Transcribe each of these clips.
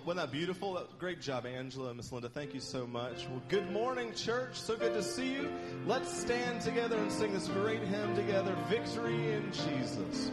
Wasn't that beautiful? Great job, Angela and Miss Linda. Thank you so much. Well, good morning, church. So good to see you. Let's stand together and sing this great hymn together, Victory in Jesus.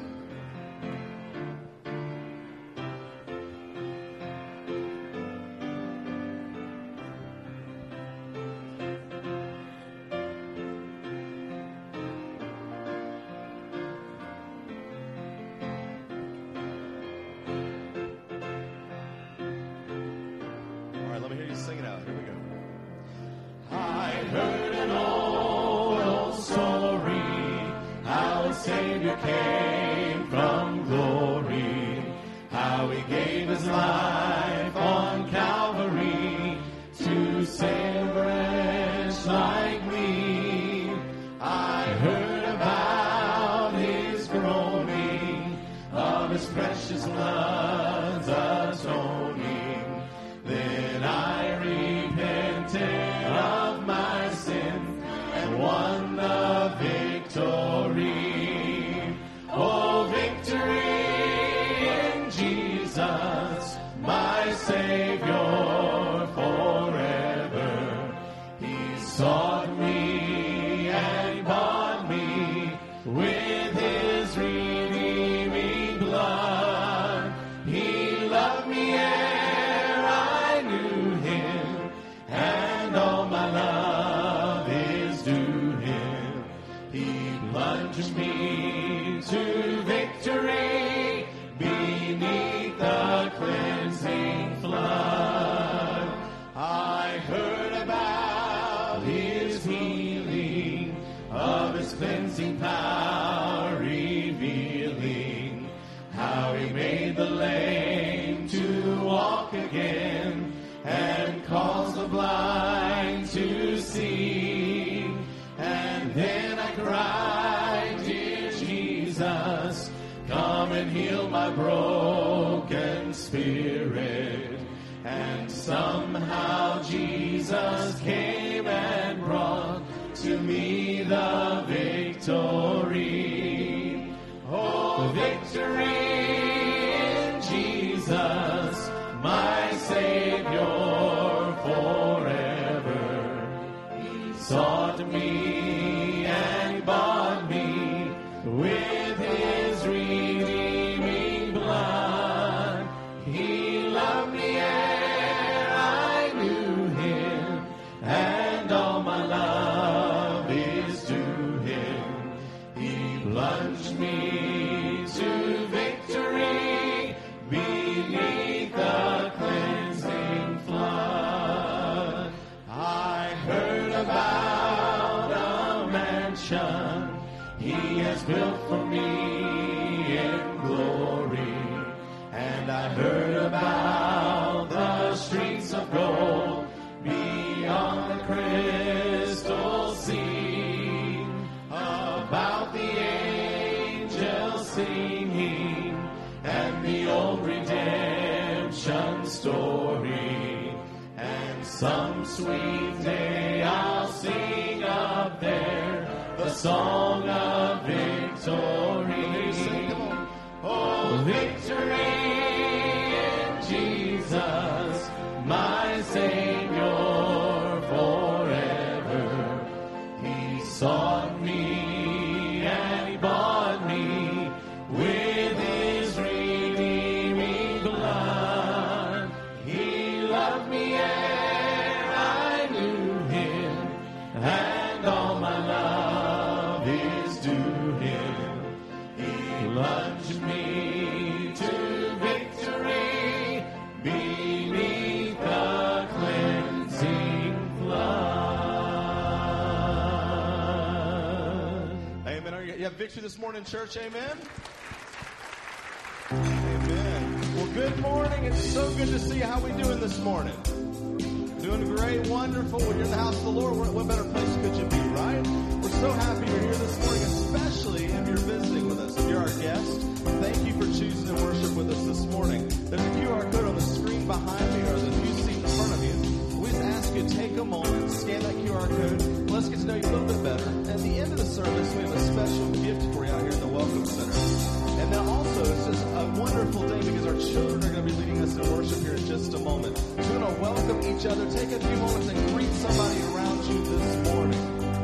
Victory this morning, church. Amen. Amen. Well, good morning. It's so good to see you. How we doing this morning? Doing great, wonderful. When you're in the house of the Lord, what better place could you be, right? We're so happy you're here this morning, especially if you're visiting with us. If you're our guest, thank you for choosing to worship with us this morning. There's a QR code on the screen behind me or the few seats in front of you. We just ask you could take a moment, scan that QR code. Let's get to know you a little bit better. At the end of the service, we have a special gift for you out here in the Welcome Center. And then also, it's just a wonderful day because our children are going to be leading us in worship here in just a moment. So we're going to welcome each other. Take a few moments and greet somebody around you this morning.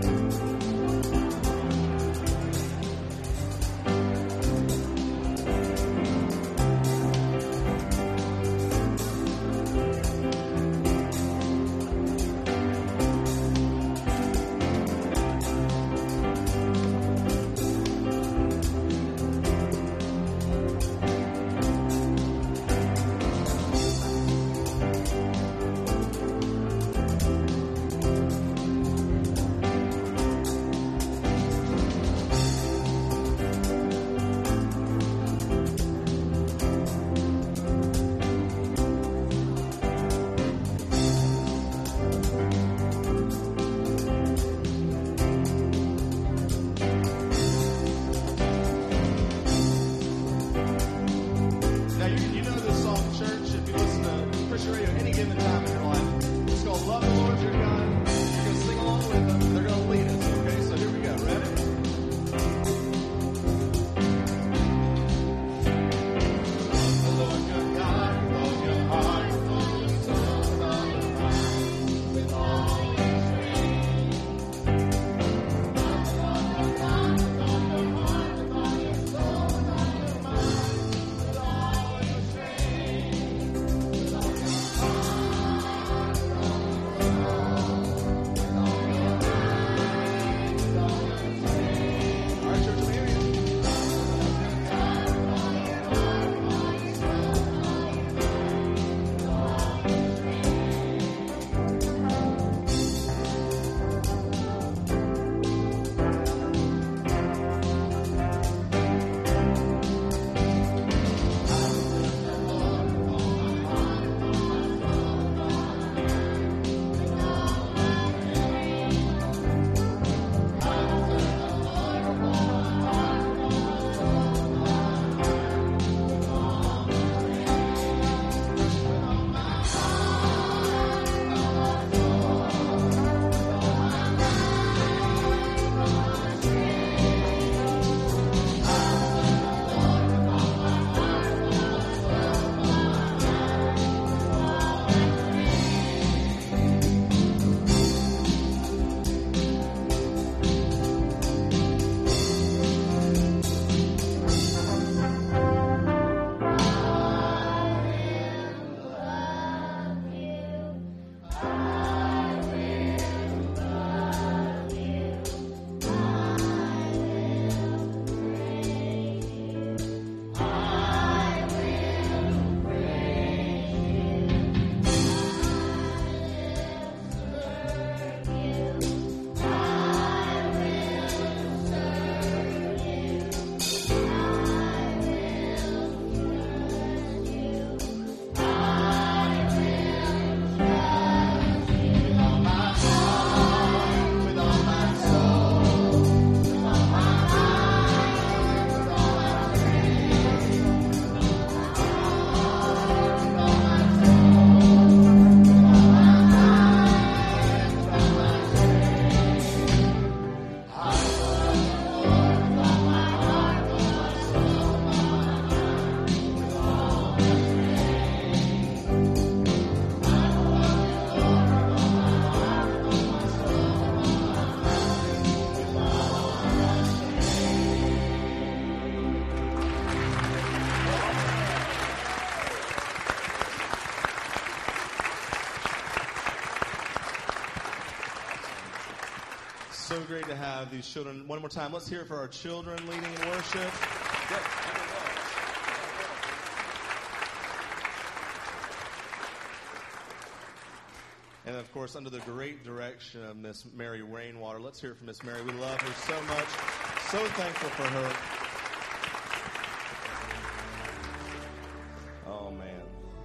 So great to have these children. One more time, let's hear it for our children leading in worship. Good. And of course, under the great direction of Miss Mary Rainwater. Let's hear it from Miss Mary. We love her so much. So thankful for her. Oh, man.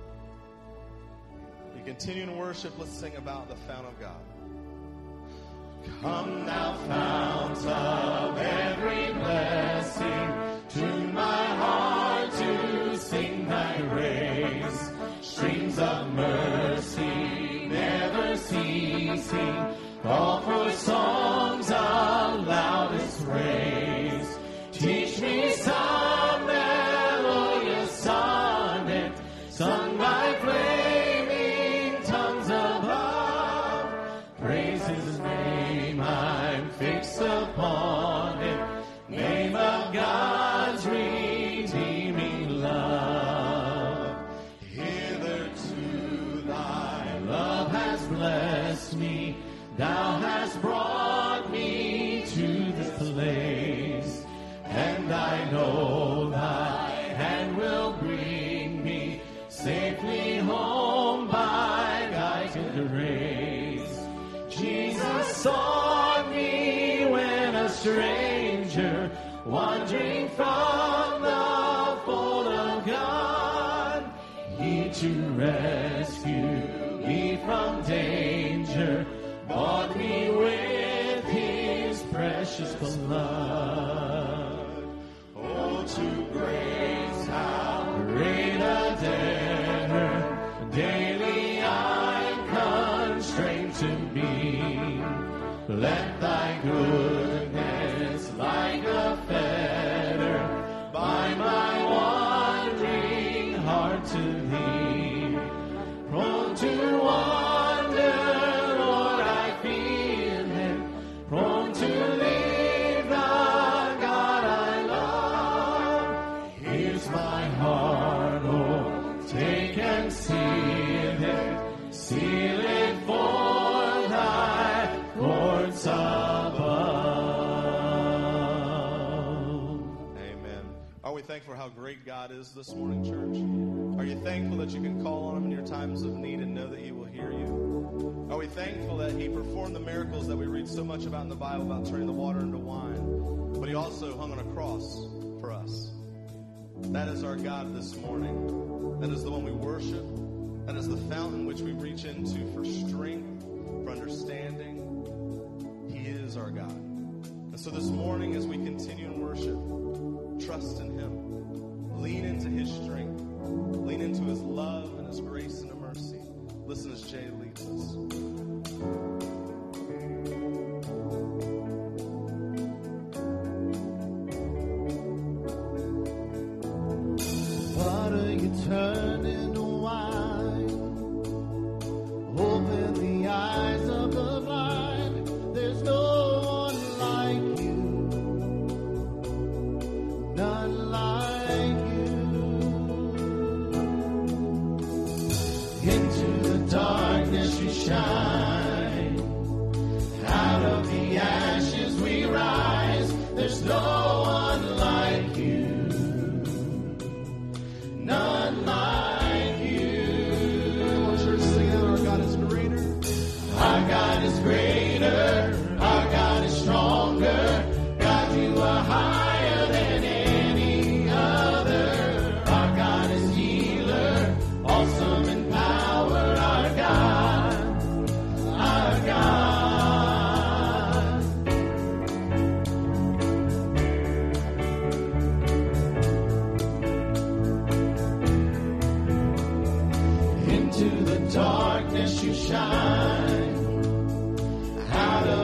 We continue in worship. Let's sing about the fount of God. Come thou fount of every blessing, tune my heart to sing thy grace. Streams of mercy never cease. sing. Call for songs of loudest praise. Teach me some melodious sonnet, sung by flaming tongues above. Praise his name, I'm fixed upon it. Name of God's redeeming love. Hitherto thy love has blessed me. Thou hast brought me to this place, and I know thy hand will bring me safely home by thy good grace. Jesus sought me when a stranger, wandering from the fold of God. He to rescue me from danger, bought me with his precious blood. Oh, to grace, how great a debtor daily I'm constrained to be. Let thy goodness like a fetter bind my wandering heart to thee. Prone to wander, Lord, I feel it. Prone to leave the God I love. Here's my heart, oh, take and seal it. Seal it for thy courts above. Amen. Are we thankful for how great God is this morning, church? Are you thankful that you can call on him in your times of need and know that he will hear you? Are we thankful that he performed the miracles that we read so much about in the Bible, about turning the water into wine, but he also hung on a cross for us? That is our God this morning. That is the one we worship. That is the fountain which we reach into for strength, for understanding. He is our God. And so this morning, as we continue in worship, trust in him. Lean into his strength. Lean into his love and his grace and his mercy. Listen as Jay leads us. Water you turn into wine. Open the eyes of the blind. There's no one like you. None like you. Into the darkness you shine. Out of the ashes we rise. There's no one like you. None like you. Come on, church, sing out. Our God is greater. Our God is greater. Our God is stronger. God, you are higher than any other. Our God is healer. Awesome in power. Our God. Our God. Into the darkness you shine. Out of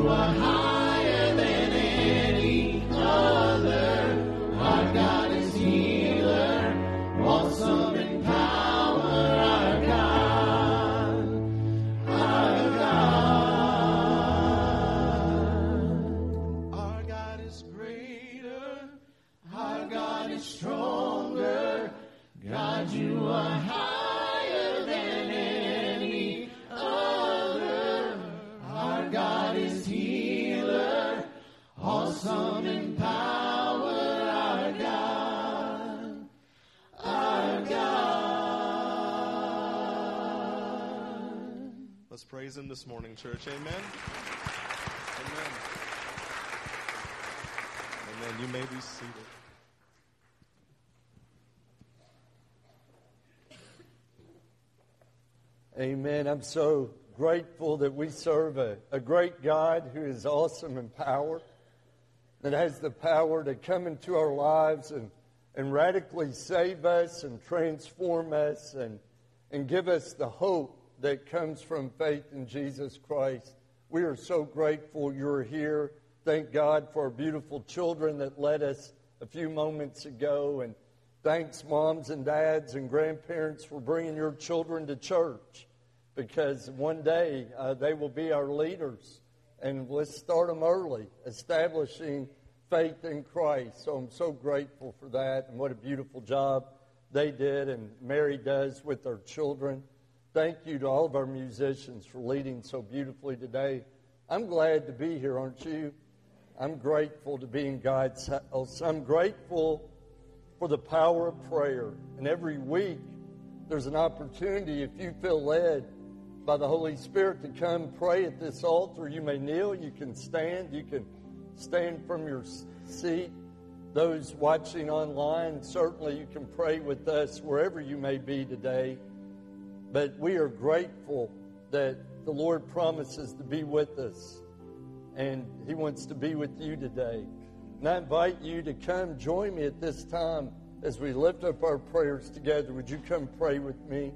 you are higher than any other. Our God is healer, awesome in power. Our God, our God. Our God is greater, our God is stronger. God, you are higher than any other. Our God is healer, awesome in power. Our God, our God. Let's praise Him this morning, church. Amen. Amen. Amen. You may be seated. Amen. I'm so grateful that we serve a great God who is awesome in power, that has the power to come into our lives and radically save us and transform us and give us the hope that comes from faith in Jesus Christ. We are so grateful you're here. Thank God for our beautiful children that led us a few moments ago. And thanks, moms and dads and grandparents, for bringing your children to church, because one day they will be our leaders. And let's start them early, establishing faith in Christ. So I'm so grateful for that, and what a beautiful job they did and Mary does with their children. Thank you to all of our musicians for leading so beautifully today. I'm glad to be here, aren't you? I'm grateful to be in God's house. I'm grateful for the power of prayer. And every week there's an opportunity, if you feel led by the Holy Spirit, to come pray at this altar. You may kneel, you can stand from your seat. Those watching online, certainly you can pray with us wherever you may be today. But we are grateful that the Lord promises to be with us, and He wants to be with you today. And I invite you to come join me at this time as we lift up our prayers together. Would you come pray with me?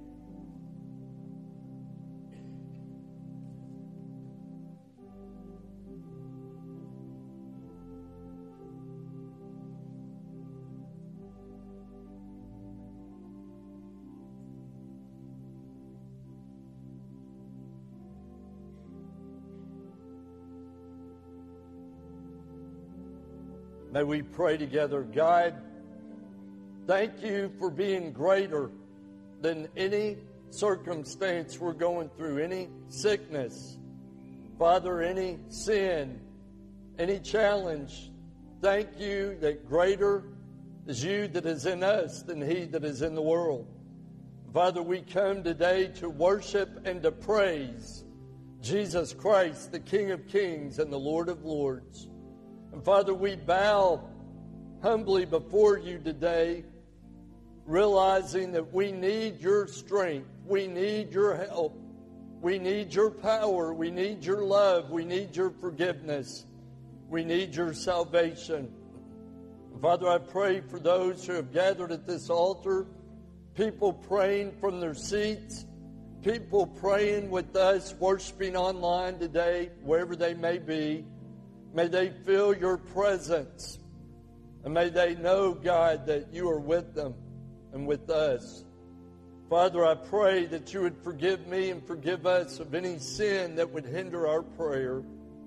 May we pray together. God, thank you for being greater than any circumstance we're going through, any sickness, Father, any sin, any challenge. Thank you that greater is you that is in us than he that is in the world. Father, we come today to worship and to praise Jesus Christ, the King of Kings and the Lord of Lords. And Father, we bow humbly before you today, realizing that we need your strength, we need your help, we need your power, we need your love, we need your forgiveness, we need your salvation. And Father, I pray for those who have gathered at this altar, people praying from their seats, people praying with us, worshiping online today, wherever they may be. May they feel your presence. And may they know, God, that you are with them and with us. Father, I pray that you would forgive me and forgive us of any sin that would hinder our prayer.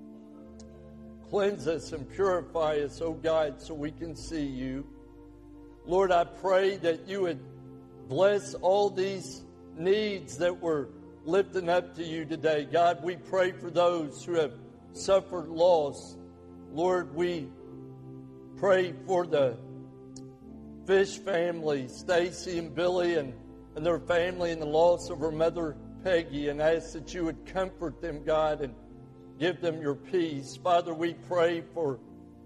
Cleanse us and purify us, oh God, so we can see you. Lord, I pray that you would bless all these needs that we're lifting up to you today. God, we pray for those who have suffered loss. Lord, we pray for the Fish family, Stacy and Billy and their family, and the loss of her mother, Peggy, and ask that you would comfort them, God, and give them your peace. Father, we pray for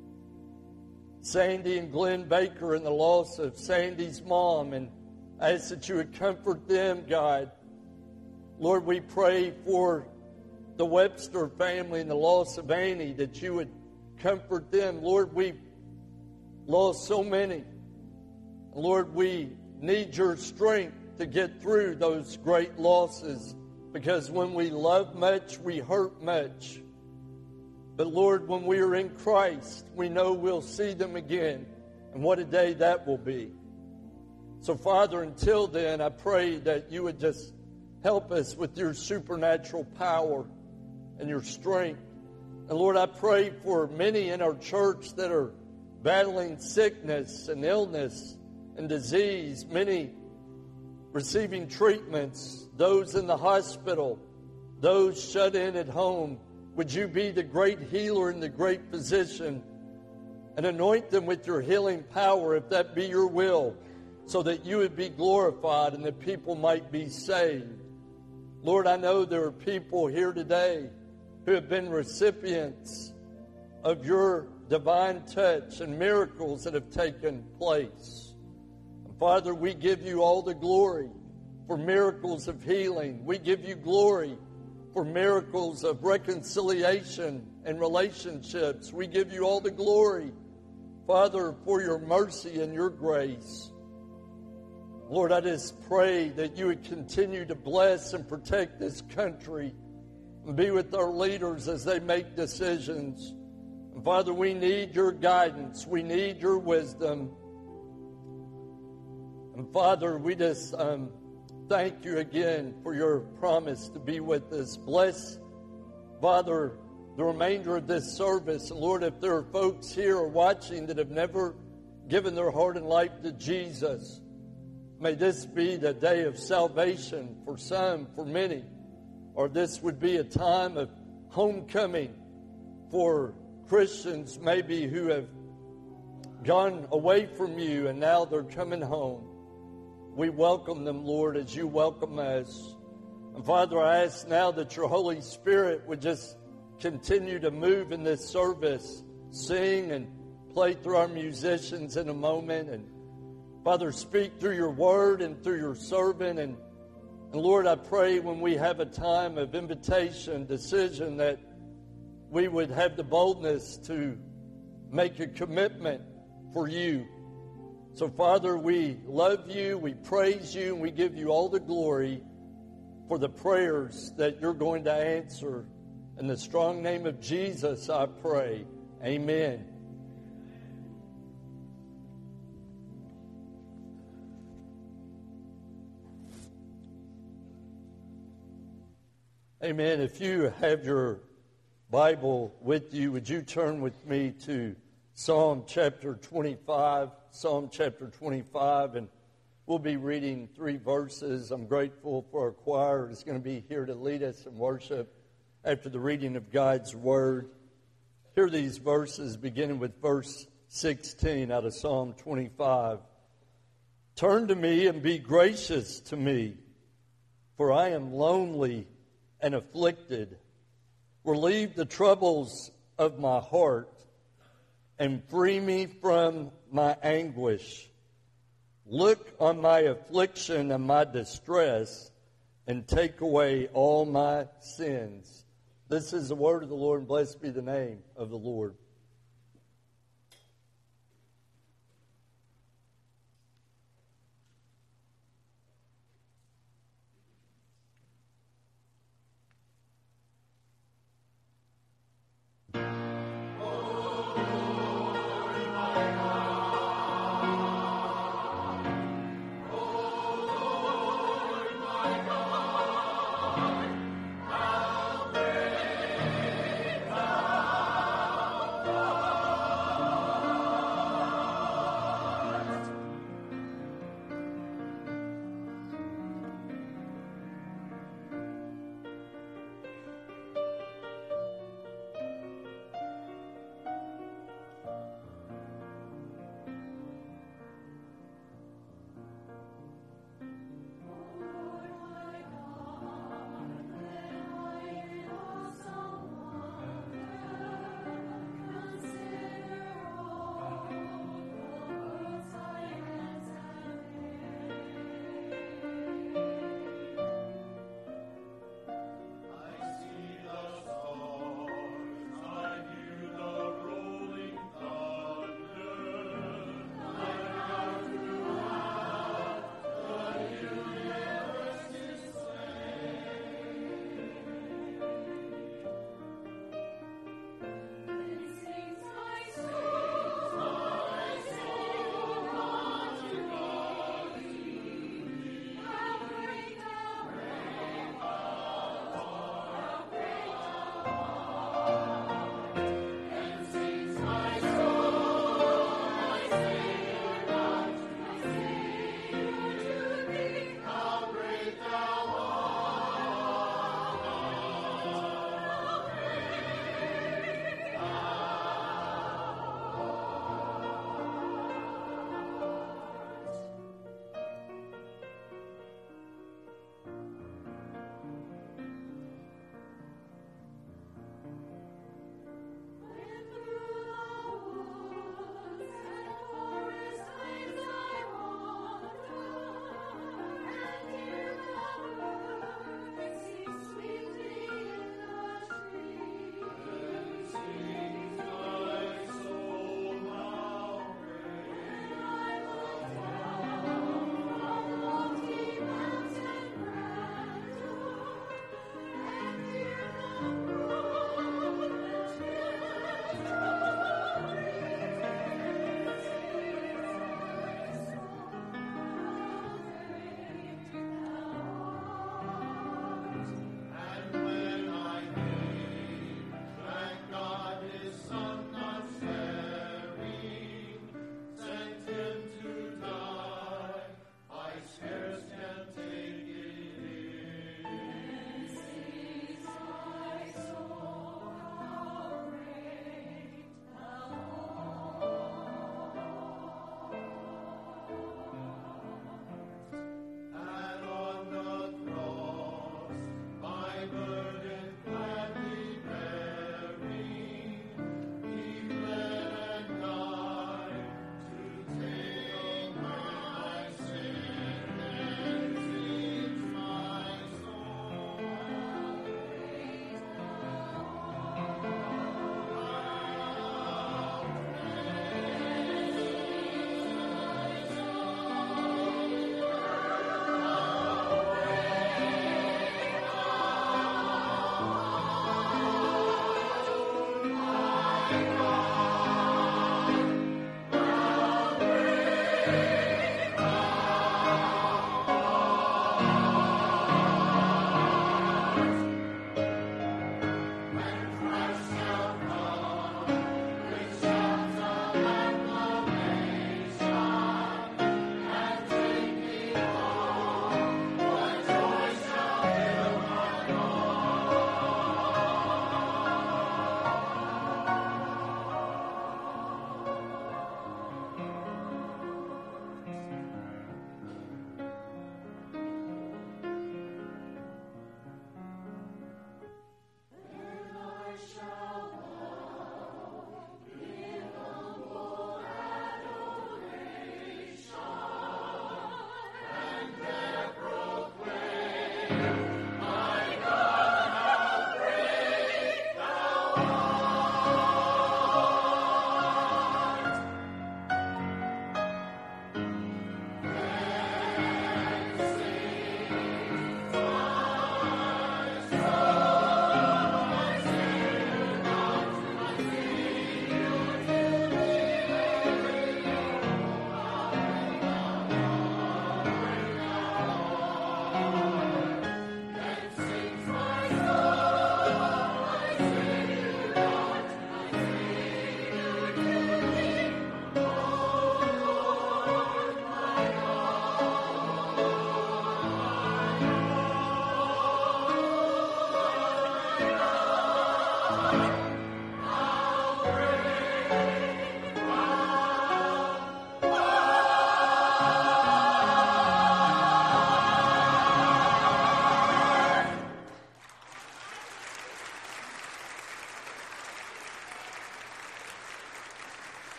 Sandy and Glenn Baker and the loss of Sandy's mom, and ask that you would comfort them, God. Lord, we pray for the Webster family and the loss of Annie, that you would comfort them. Lord, we've lost so many. Lord, we need your strength to get through those great losses, because when we love much, we hurt much. But Lord, when we are in Christ, we know we'll see them again. And what a day that will be. So, Father, until then, I pray that you would just help us with your supernatural power and your strength. And Lord, I pray for many in our church that are battling sickness and illness and disease, many receiving treatments, those in the hospital, those shut in at home. Would you be the great healer and the great physician and anoint them with your healing power, if that be your will, so that you would be glorified and that people might be saved. Lord, I know there are people here today who have been recipients of your divine touch and miracles that have taken place. And Father, we give you all the glory for miracles of healing. We give you glory for miracles of reconciliation and relationships. We give you all the glory, Father, for your mercy and your grace. Lord, I just pray that you would continue to bless and protect this country and be with our leaders as they make decisions. And Father, we need your guidance. We need your wisdom. And Father, we just thank you again for your promise to be with us. Bless, Father, the remainder of this service. And Lord, if there are folks here or watching that have never given their heart and life to Jesus, may this be the day of salvation for some, for many. Or this would be a time of homecoming for Christians maybe who have gone away from you and now they're coming home. We welcome them, Lord, as you welcome us. And Father, I ask now that your Holy Spirit would just continue to move in this service, sing and play through our musicians in a moment. And Father, speak through your word and through your servant. And Lord, I pray when we have a time of invitation, decision, that we would have the boldness to make a commitment for you. So, Father, we love you, we praise you, and we give you all the glory for the prayers that you're going to answer. In the strong name of Jesus, I pray. Amen. Amen. If you have your Bible with you, would you turn with me to Psalm chapter 25? Psalm chapter 25, and we'll be reading 3 verses. I'm grateful for our choir who's going to be here to lead us in worship after the reading of God's Word. Hear these verses beginning with verse 16 out of Psalm 25. Turn to me and be gracious to me, for I am lonely and afflicted. Relieve the troubles of my heart and free me from my anguish. Look on my affliction and my distress and take away all my sins. This is the word of the Lord, and blessed be the name of the Lord.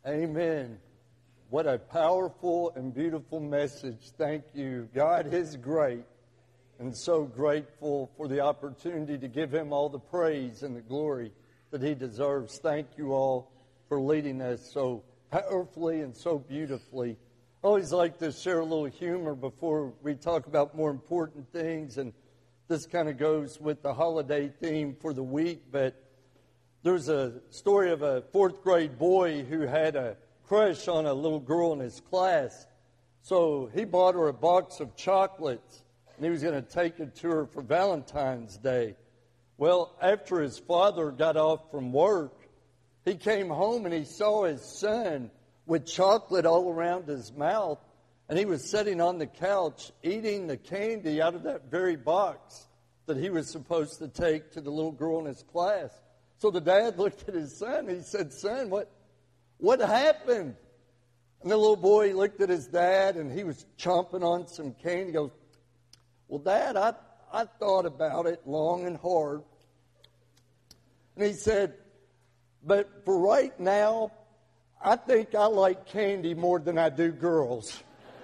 Amen. What a powerful and beautiful message. Thank you. God is great, and so grateful for the opportunity to give Him all the praise and the glory that He deserves. Thank you all for leading us so powerfully and so beautifully. I always like to share a little humor before we talk about more important things, and this kind of goes with the holiday theme for the week, but there's a story of a fourth grade boy who had a crush on a little girl in his class. So he bought her a box of chocolates, and he was going to take it to her for Valentine's Day. Well, after his father got off from work, he came home and he saw his son with chocolate all around his mouth, and he was sitting on the couch eating the candy out of that very box that he was supposed to take to the little girl in his class. So the dad looked at his son and he said, "Son, what happened?" And the little boy looked at his dad and he was chomping on some candy. He goes, "Well, Dad, I thought about it long and hard." And he said, "But for right now, I think I like candy more than I do girls."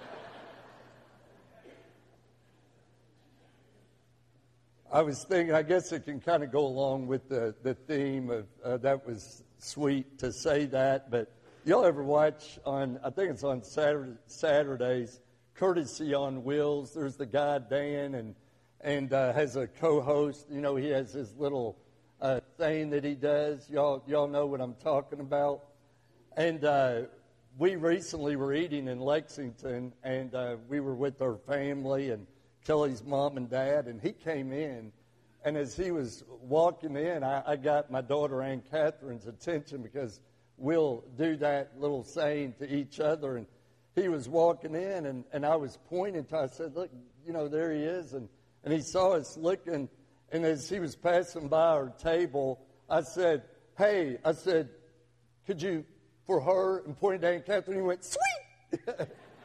I was thinking, I guess it can kind of go along with the theme of, that was sweet to say that, but y'all ever watch on, I think it's on Saturdays, Courtesy on Wheels? There's the guy, Dan, and has a co-host. You know, he has his little thing that he does. Y'all know what I'm talking about. And we recently were eating in Lexington, and we were with our family and Kelly's mom and dad, and he came in, and as he was walking in, I got my daughter Ann Catherine's attention because we'll do that little saying to each other, and he was walking in, and I was pointing to, I said, "Look, you know, there he is," and he saw us looking, and as he was passing by our table, I said, "Hey," I said, "could you, for her," and pointed to Ann Catherine, he went, "Sweet!"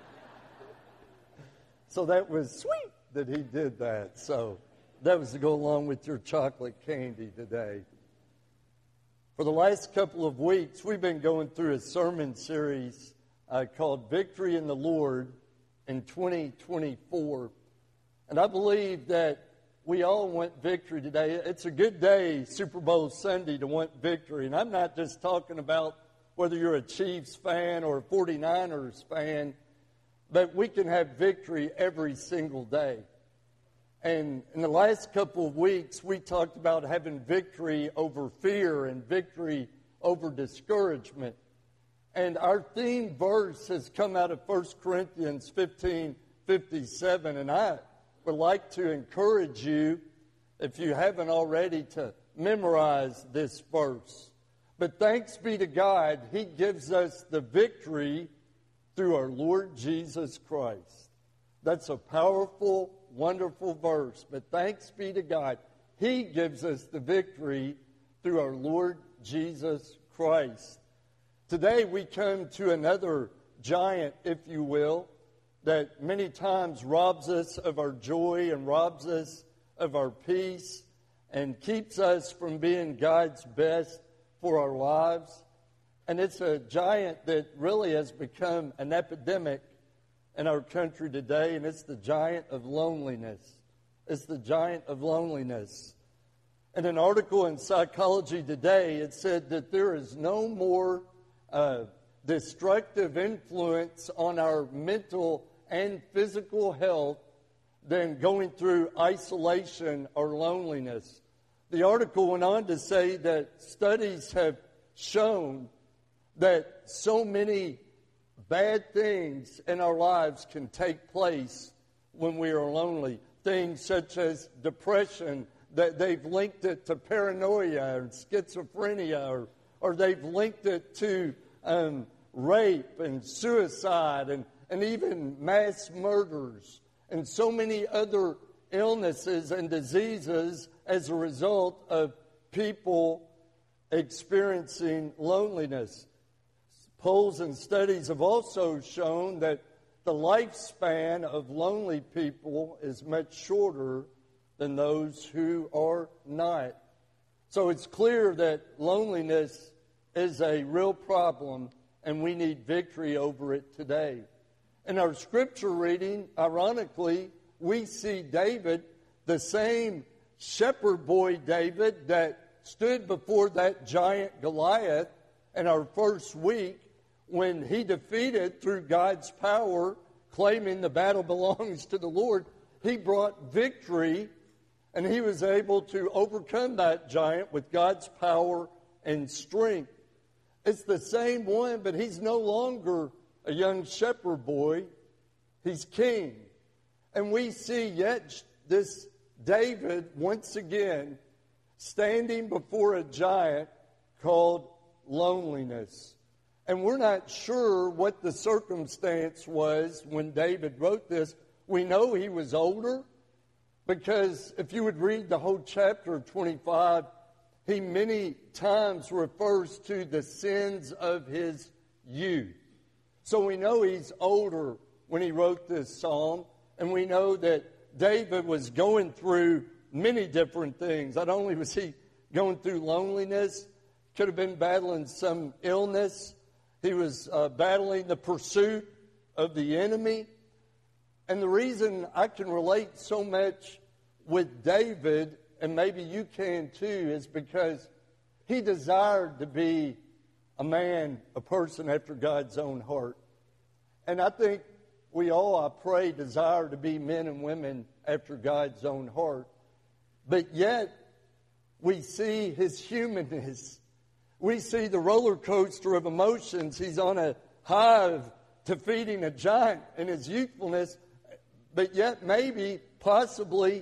So that was sweet that he did that. So that was to go along with your chocolate candy today. For the last couple of weeks, we've been going through a sermon series called Victory in the Lord in 2024. And I believe that we all want victory today. It's a good day, Super Bowl Sunday, to want victory. And I'm not just talking about whether you're a Chiefs fan or a 49ers fan, but we can have victory every single day. And in the last couple of weeks, we talked about having victory over fear and victory over discouragement. And our theme verse has come out of 1 Corinthians 15:57. And I would like to encourage you, if you haven't already, to memorize this verse. But thanks be to God, He gives us the victory through our Lord Jesus Christ. That's a powerful, wonderful verse. But thanks be to God, He gives us the victory through our Lord Jesus Christ. Today we come to another giant, if you will, that many times robs us of our joy and robs us of our peace and keeps us from being God's best for our lives. And it's a giant that really has become an epidemic in our country today, and it's the giant of loneliness. It's the giant of loneliness. In an article in Psychology Today, it said that there is no more destructive influence on our mental and physical health than going through isolation or loneliness. The article went on to say that studies have shown that so many bad things in our lives can take place when we are lonely. Things such as depression, that they've linked it to paranoia or schizophrenia, or they've linked it to rape and suicide and even mass murders and so many other illnesses and diseases as a result of people experiencing loneliness. Polls and studies have also shown that the lifespan of lonely people is much shorter than those who are not. So it's clear that loneliness is a real problem and we need victory over it today. In our scripture reading, ironically, we see David, the same shepherd boy David that stood before that giant Goliath in our first week when he defeated through God's power, claiming the battle belongs to the Lord. He brought victory, and he was able to overcome that giant with God's power and strength. It's the same one, but he's no longer a young shepherd boy. He's king. And we see yet this David, once again, standing before a giant called loneliness. And we're not sure what the circumstance was when David wrote this. We know he was older because if you would read the whole chapter of 25, he many times refers to the sins of his youth. So we know he's older when he wrote this psalm, and we know that David was going through many different things. Not only was he going through loneliness, could have been battling some illness. He was battling the pursuit of the enemy. And the reason I can relate so much with David, and maybe you can too, is because he desired to be a man, a person after God's own heart. And I think we all, I pray, desire to be men and women after God's own heart. But yet, we see his humanness. We see the roller coaster of emotions. He's on a high of defeating a giant in his youthfulness. But yet, maybe, possibly,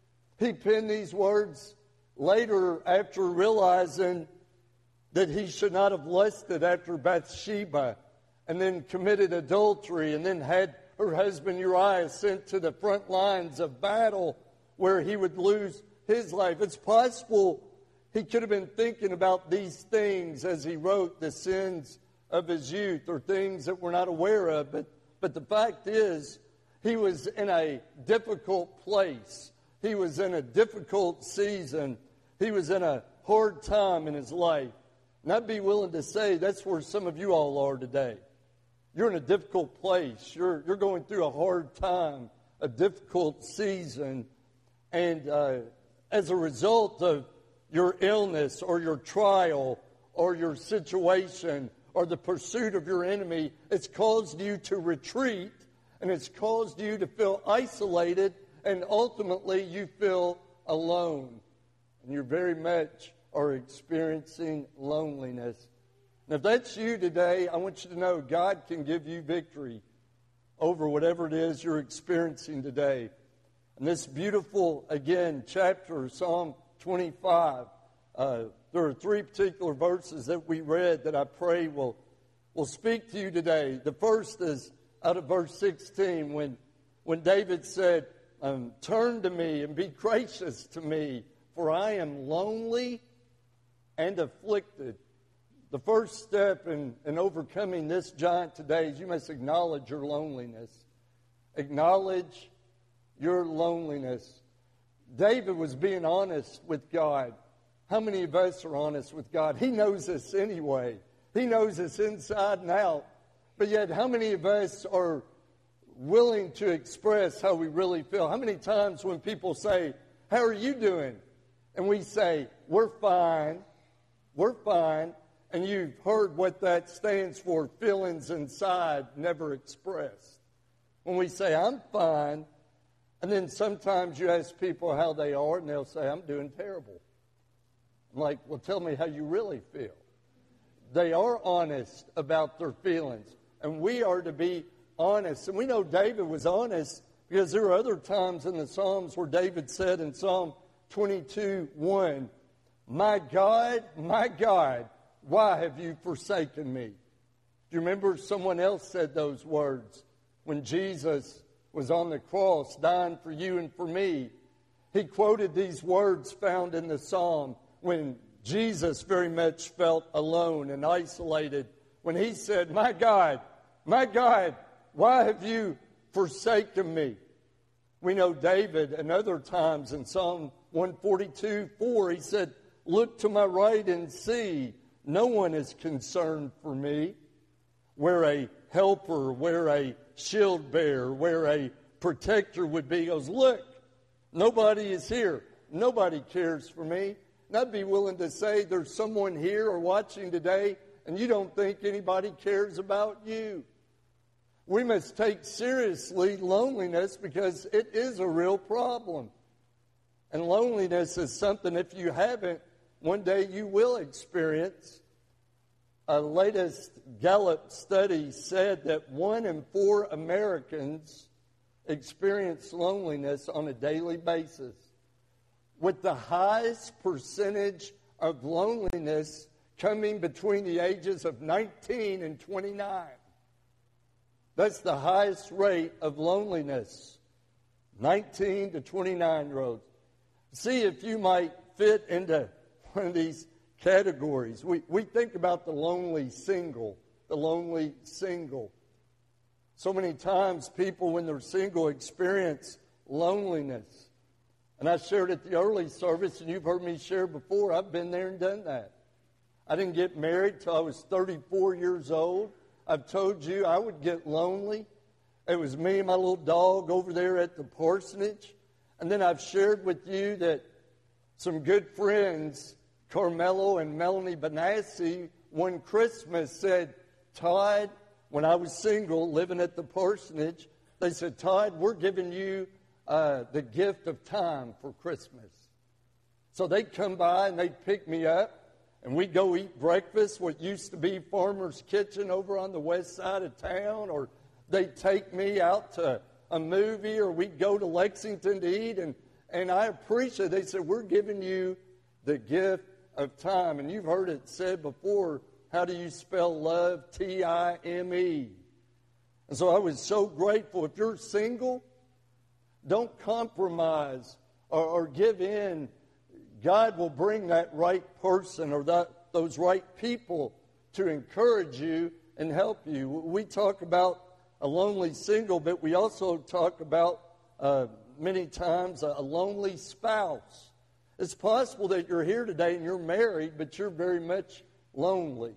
he penned these words later after realizing that he should not have lusted after Bathsheba and then committed adultery and then had her husband Uriah sent to the front lines of battle where he would lose his life. It's possible he could have been thinking about these things as he wrote the sins of his youth, or things that we're not aware of. But the fact is, he was in a difficult place. He was in a difficult season. He was in a hard time in his life. And I'd be willing to say that's where some of you all are today. You're in a difficult place. You're going through a hard time, a difficult season. And as a result of your illness or your trial or your situation or the pursuit of your enemy, it's caused you to retreat, and it's caused you to feel isolated, and ultimately you feel alone. And you very much are experiencing loneliness. And if that's you today, I want you to know God can give you victory over whatever it is you're experiencing today. And this beautiful, again, chapter, Psalm 25, there are three particular verses that we read that I pray will speak to you today. The first is out of verse 16 when David said, "Turn to me and be gracious to me, for I am lonely and afflicted." The first step in overcoming this giant today is you must acknowledge your loneliness. Acknowledge your loneliness. David was being honest with God. How many of us are honest with God? He knows us anyway. He knows us inside and out. But yet, how many of us are willing to express how we really feel? How many times when people say, "How are you doing?" and we say, "We're fine. We're fine." And you've heard what that stands for, feelings inside never expressed. When we say, "I'm fine," and then sometimes you ask people how they are, and they'll say, "I'm doing terrible." I'm like, "Well, tell me how you really feel." They are honest about their feelings, and we are to be honest. And we know David was honest because there are other times in the Psalms where David said in Psalm 22:1, my God, why have you forsaken me?" Do you remember someone else said those words when Jesus was on the cross dying for you and for me? He quoted these words found in the Psalm when Jesus very much felt alone and isolated, when he said, my God, why have you forsaken me?" We know David, and other times in Psalm 142:4, he said, "Look to my right and see, no one is concerned for me." where a helper, where a shield bearer, where a protector would be. He goes, look, nobody is here. Nobody cares for me. And I'd be willing to say there's someone here or watching today, and you don't think anybody cares about you. We must take seriously loneliness because it is a real problem. And loneliness is something, if you haven't, one day you will experience. A latest Gallup study said that 1 in 4 Americans experience loneliness on a daily basis, with the highest percentage of loneliness coming between the ages of 19 and 29. That's the highest rate of loneliness, 19 to 29-year-olds. See if you might fit into one of these categories. We think about the lonely single, the lonely single. So many times people, when they're single, experience loneliness. And I shared at the early service, and you've heard me share before, I've been there and done that. I didn't get married till I was 34 years old. I've told you I would get lonely. It was me and my little dog over there at the parsonage. And then I've shared with you that some good friends, Carmelo and Melanie Benassi, one Christmas said, Todd, when I was single, living at the parsonage, they said, Todd, we're giving you the gift of time for Christmas. So they'd come by and they'd pick me up, and we'd go eat breakfast, what used to be Farmer's Kitchen over on the west side of town, or they'd take me out to a movie, or we'd go to Lexington to eat, and I appreciate it. They said, we're giving you the gift of time. And you've heard it said before, how do you spell love? T-I-M-E. And so I was so grateful. If you're single, don't compromise or give in. God will bring that right person or those right people to encourage you and help you. We talk about a lonely single, but we also talk about many times a lonely spouse. It's possible that you're here today and you're married, but you're very much lonely.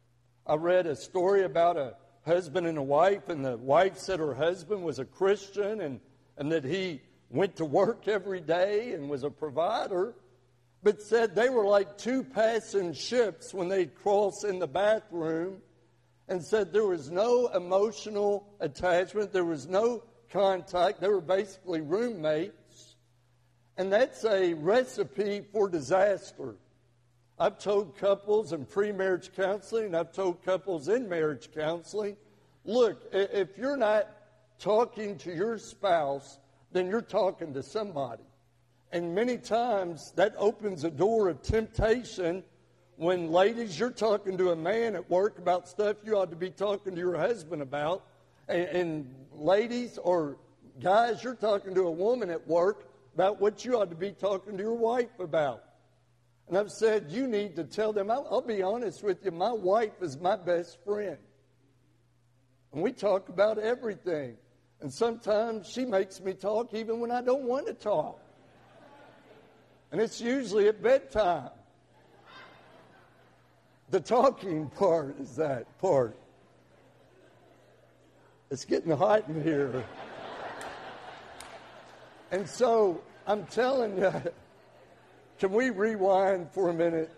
I read a story about a husband and a wife, and the wife said her husband was a Christian and that he went to work every day and was a provider, but said they were like two passing ships when they'd cross in the bathroom, and said there was no emotional attachment, there was no contact, they were basically roommates, and that's a recipe for disaster. I've told couples in pre-marriage counseling, and I've told couples in marriage counseling, look, if you're not talking to your spouse, then you're talking to somebody. And many times that opens a door of temptation when, ladies, you're talking to a man at work about stuff you ought to be talking to your husband about. And ladies or guys, you're talking to a woman at work about what you ought to be talking to your wife about. And I've said, you need to tell them, I'll be honest with you, my wife is my best friend. And we talk about everything. And sometimes she makes me talk even when I don't want to talk. And it's usually at bedtime. The talking part is that part. It's getting hot in here. And so I'm telling you, can we rewind for a minute?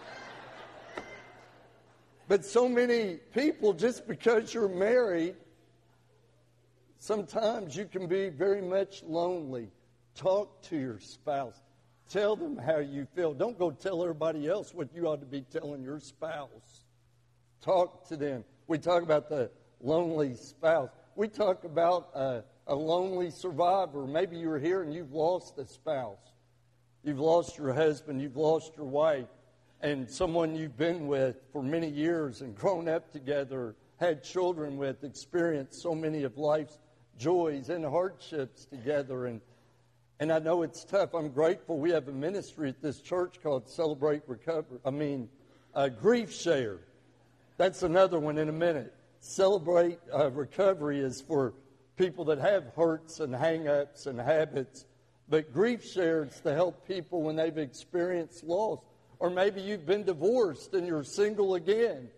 But so many people, just because you're married, sometimes you can be very much lonely. Talk to your spouse. Tell them how you feel. Don't go tell everybody else what you ought to be telling your spouse. Talk to them. We talk about the lonely spouse. We talk about a lonely survivor. Maybe you're here and you've lost a spouse. You've lost your husband. You've lost your wife. And someone you've been with for many years and grown up together, had children with, experienced so many of life's joys and hardships together. And I know it's tough. I'm grateful we have a ministry at this church called Celebrate Recovery. Grief Share. That's another one in a minute. Celebrate Recovery is for people that have hurts and hang-ups and habits. But Grief Share is to help people when they've experienced loss. Or maybe you've been divorced and you're single again.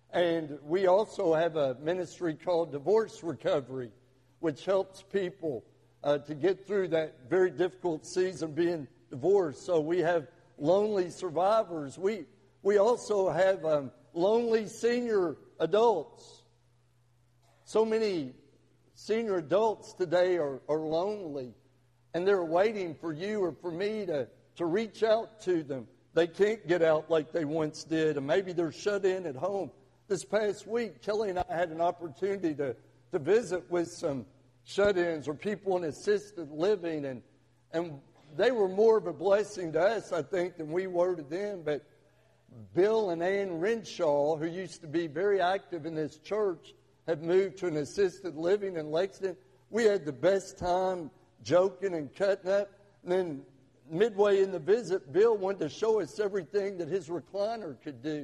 And we also have a ministry called Divorce Recovery, which helps people to get through that very difficult season being divorced. So we have lonely survivors. We also have lonely senior adults. So many senior adults today are lonely, and they're waiting for you or for me to reach out to them. They can't get out like they once did, and maybe they're shut in at home. This past week, Kelly and I had an opportunity to visit with some shut-ins or people in assisted living, and they were more of a blessing to us, I think, than we were to them. But Bill and Ann Renshaw, who used to be very active in this church, have moved to an assisted living in Lexington. We had the best time joking and cutting up. And then midway in the visit, Bill wanted to show us everything that his recliner could do.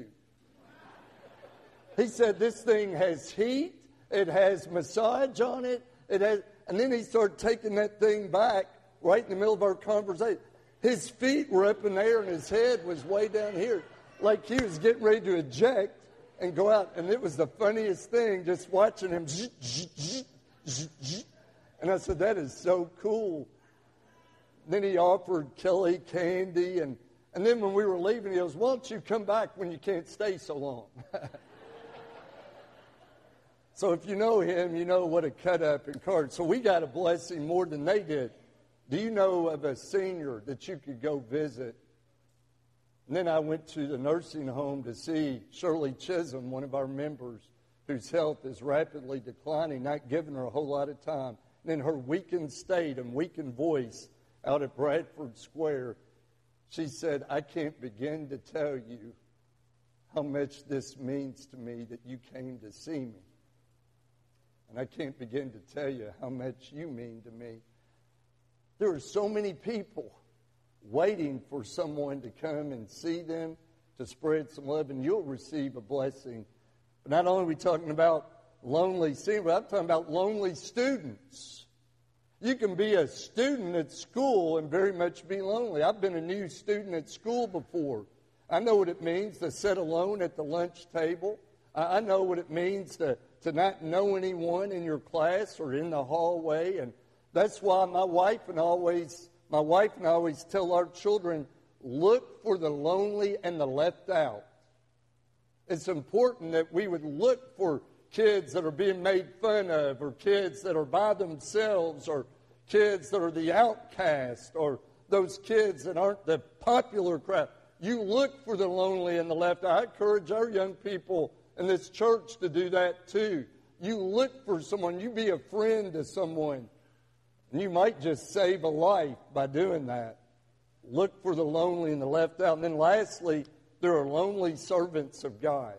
He said, this thing has heat, it has massage on it, and then he started taking that thing back right in the middle of our conversation. His feet were up in the air and his head was way down here, like he was getting ready to eject and go out. And it was the funniest thing, just watching him. And I said, that is so cool. Then he offered Kelly candy, and then when we were leaving, he goes, why don't you come back when you can't stay so long? So if you know him, you know what a cut-up and card. So we got a blessing more than they did. Do you know of a senior that you could go visit? And then I went to the nursing home to see Shirley Chisholm, one of our members, whose health is rapidly declining, not giving her a whole lot of time. And in her weakened state and weakened voice out at Bradford Square, she said, I can't begin to tell you how much this means to me that you came to see me. And I can't begin to tell you how much you mean to me. There are so many people waiting for someone to come and see them, to spread some love, and you'll receive a blessing. But not only are we talking about lonely seniors, but I'm talking about lonely students. You can be a student at school and very much be lonely. I've been a new student at school before. I know what it means to sit alone at the lunch table. I know what it means to not know anyone in your class or in the hallway. And that's why my wife and I always tell our children, look for the lonely and the left out. It's important that we would look for kids that are being made fun of, or kids that are by themselves, or kids that are the outcast, or those kids that aren't the popular crowd. You look for the lonely and the left out. I encourage our young people in this church to do that too. You look for someone. You be a friend to someone. And you might just save a life by doing that. Look for the lonely and the left out. And then lastly, there are lonely servants of God.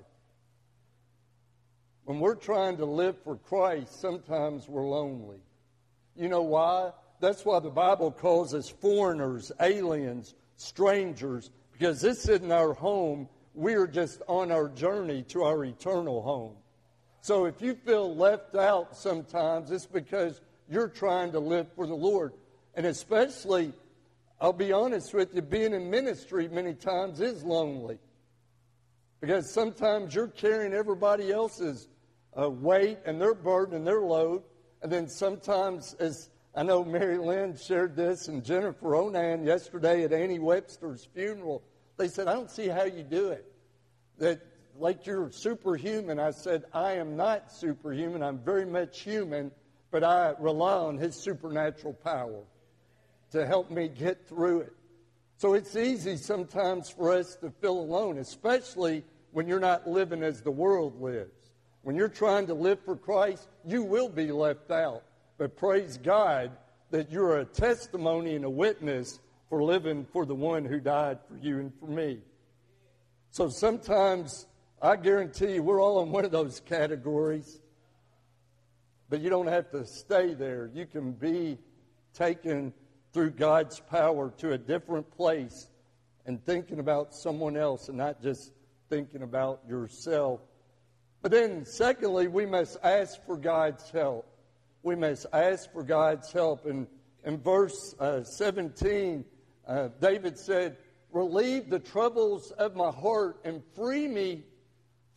When we're trying to live for Christ, sometimes we're lonely. You know why? That's why the Bible calls us foreigners, aliens, strangers, because this isn't our home. We're just on our journey to our eternal home. So if you feel left out sometimes, it's because you're trying to live for the Lord. And especially, I'll be honest with you, being in ministry many times is lonely. Because sometimes you're carrying everybody else's weight and their burden and their load. And then sometimes, as I know Mary Lynn shared this and Jennifer Onan yesterday at Annie Webster's funeral, they said, I don't see how you do it. That like you're superhuman. I said, I am not superhuman. I'm very much human, but I rely on His supernatural power to help me get through it. So it's easy sometimes for us to feel alone, especially when you're not living as the world lives. When you're trying to live for Christ, you will be left out. But praise God that you're a testimony and a witness for living for the one who died for you and for me. So sometimes, I guarantee you, we're all in one of those categories. But you don't have to stay there. You can be taken through God's power to a different place and thinking about someone else and not just thinking about yourself. But then, secondly, we must ask for God's help. We must ask for God's help. And in verse 17, David said, relieve the troubles of my heart and free me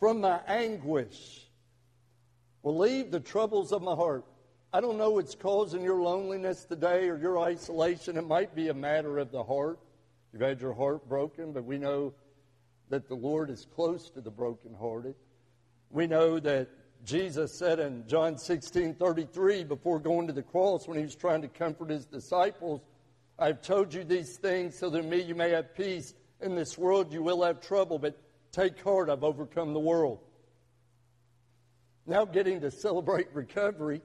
from my anguish. Relieve the troubles of my heart. I don't know what's causing your loneliness today or your isolation. It might be a matter of the heart. You've had your heart broken, but we know that the Lord is close to the brokenhearted. We know that Jesus said in John 16:33, before going to the cross, when he was trying to comfort his disciples, I've told you these things so that in me you may have peace. In this world you will have trouble, but take heart, I've overcome the world. Now getting to Celebrate Recovery.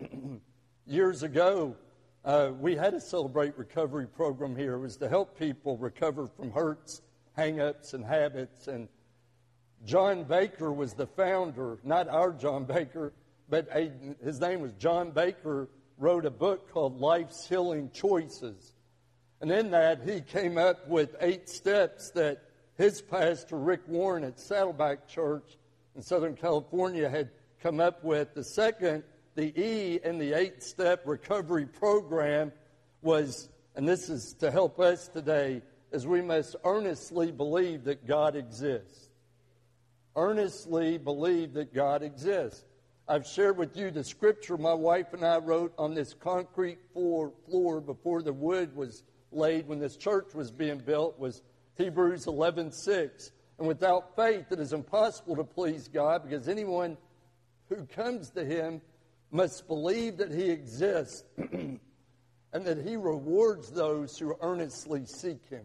Years ago, we had a Celebrate Recovery program here. It was to help people recover from hurts, hang-ups, and habits. And John Baker was the founder, not our John Baker, but his name was John Baker, wrote a book called Life's Healing Choices. And in that, he came up with 8 steps that his pastor, Rick Warren at Saddleback Church in Southern California, had come up with. The second, the E in the 8-step recovery program was, and this is to help us today, is we must earnestly believe that God exists. Earnestly believe that God exists. I've shared with you the scripture my wife and I wrote on this concrete floor before the wood was laid when this church was being built was Hebrews 11:6. And without faith it is impossible to please God, because anyone who comes to him must believe that he exists and that he rewards those who earnestly seek him.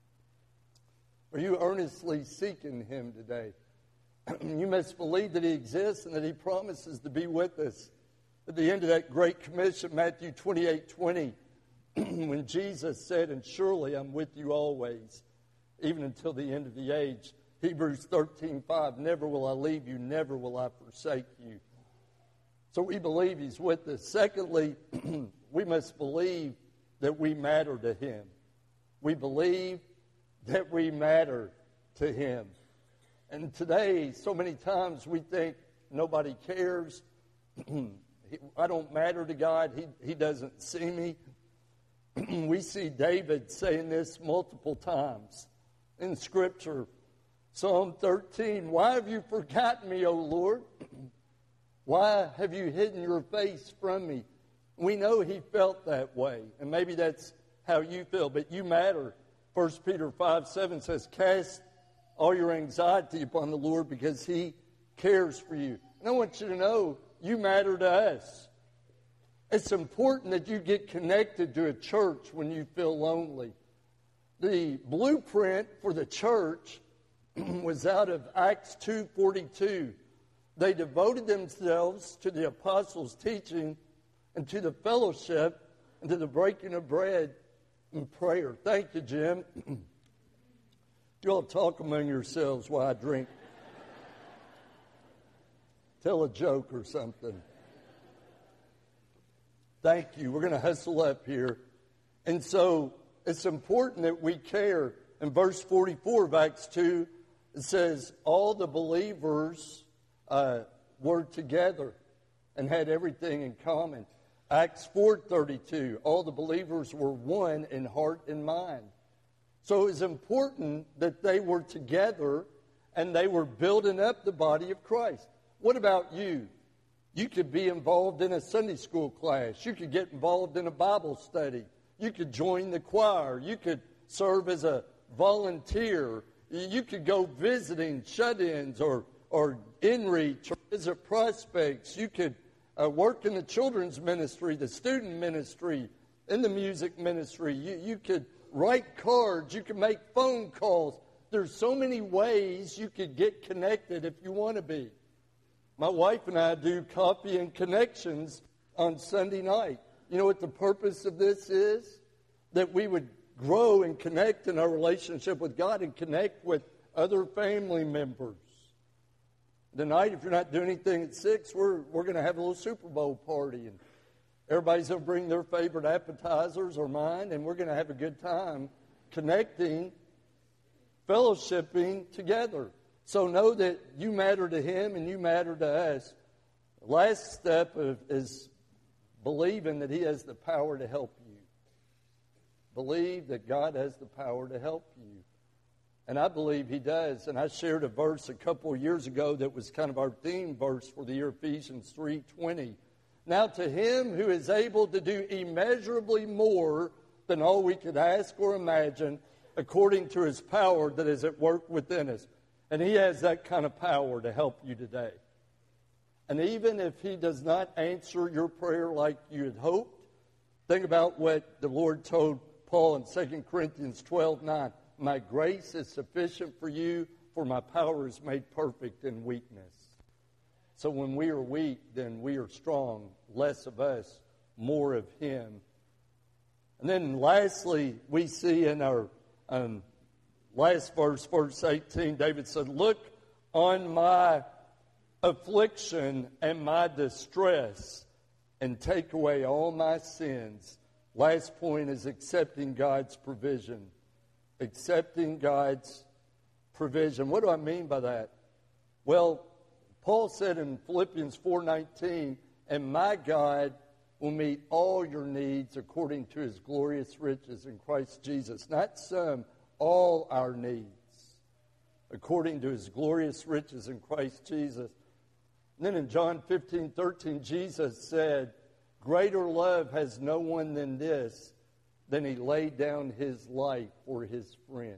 Are you earnestly seeking him today? You must believe that he exists and that he promises to be with us. At the end of that Great Commission, Matthew 28:20, when Jesus said, and surely I'm with you always, even until the end of the age. Hebrews 13:5, never will I leave you, never will I forsake you. So we believe he's with us. Secondly, we must believe that we matter to him. We believe that we matter to him. And today, so many times we think nobody cares. I don't matter to God. He doesn't see me. We see David saying this multiple times in Scripture. Psalm 13, why have you forgotten me, O Lord? Why have you hidden your face from me? We know he felt that way, and maybe that's how you feel, but you matter. 1 Peter 5:7 says, cast all your anxiety upon the Lord because he cares for you. And I want you to know, you matter to us. It's important that you get connected to a church when you feel lonely. The blueprint for the church was out of Acts 2:42. They devoted themselves to the apostles' teaching and to the fellowship and to the breaking of bread and prayer. Thank you, Jim. You all talk among yourselves while I drink. Tell a joke or something. Thank you. We're going to hustle up here. And so it's important that we care. In verse 44 of Acts 2, it says, all the believers were together and had everything in common. Acts 4:32, all the believers were one in heart and mind. So it was important that they were together and they were building up the body of Christ. What about you? You could be involved in a Sunday school class. You could get involved in a Bible study. You could join the choir. You could serve as a volunteer. You could go visiting shut-ins or in-reach or visit prospects. You could work in the children's ministry, the student ministry, in the music ministry. You could write cards. You could make phone calls. There's so many ways you could get connected if you want to be. My wife and I do coffee and connections on Sunday night. You know what the purpose of this is? That we would grow and connect in our relationship with God and connect with other family members. Tonight, if you're not doing anything at 6, we're going to have a little Super Bowl party. And everybody's going to bring their favorite appetizers or mine, and we're going to have a good time connecting, fellowshipping together. So know that you matter to him and you matter to us. The last step is believing that he has the power to help you. Believe that God has the power to help you. And I believe He does. And I shared a verse a couple of years ago that was kind of our theme verse for the year, Ephesians 3:20. Now to Him who is able to do immeasurably more than all we could ask or imagine, according to His power that is at work within us. And He has that kind of power to help you today. And even if He does not answer your prayer like you had hoped, think about what the Lord told Paul in 2 Corinthians 12:9. My grace is sufficient for you, for my power is made perfect in weakness. So when we are weak, then we are strong. Less of us, more of Him. And then lastly, we see in our last verse, verse 18, David said, look on my affliction and my distress and take away all my sins. Last point is accepting God's provision. Accepting God's provision. What do I mean by that? Well, Paul said in Philippians 4:19, and my God will meet all your needs according to His glorious riches in Christ Jesus. Not some, all our needs, according to His glorious riches in Christ Jesus. And then in John 15:13, Jesus said, greater love has no one than this, than He laid down His life for His friends.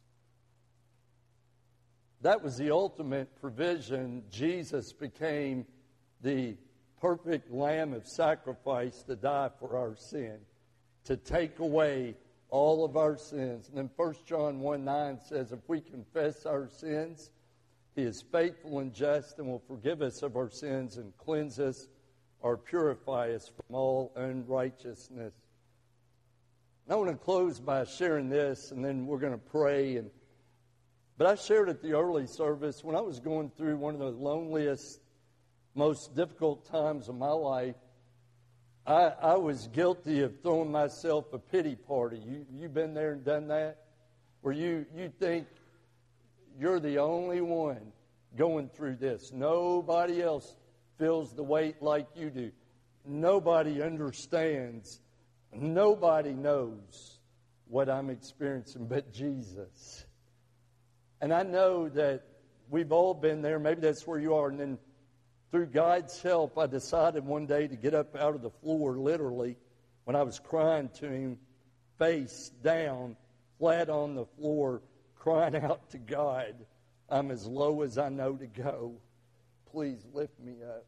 That was the ultimate provision. Jesus became the perfect lamb of sacrifice to die for our sin, to take away all of our sins. And then 1 John 1:9 says, if we confess our sins, He is faithful and just and will forgive us of our sins and cleanse us or purify us from all unrighteousness. And I want to close by sharing this, and then we're going to pray. But I shared at the early service, when I was going through one of the loneliest, most difficult times of my life, I was guilty of throwing myself a pity party. You been there and done that? Where you think you're the only one going through this. Nobody else feels the weight like you do. Nobody understands. Nobody knows what I'm experiencing but Jesus. And I know that we've all been there. Maybe that's where you are. And then through God's help, I decided one day to get up out of the floor, literally, when I was crying to Him, face down, flat on the floor, crying out to God, I'm as low as I know to go. Please lift me up.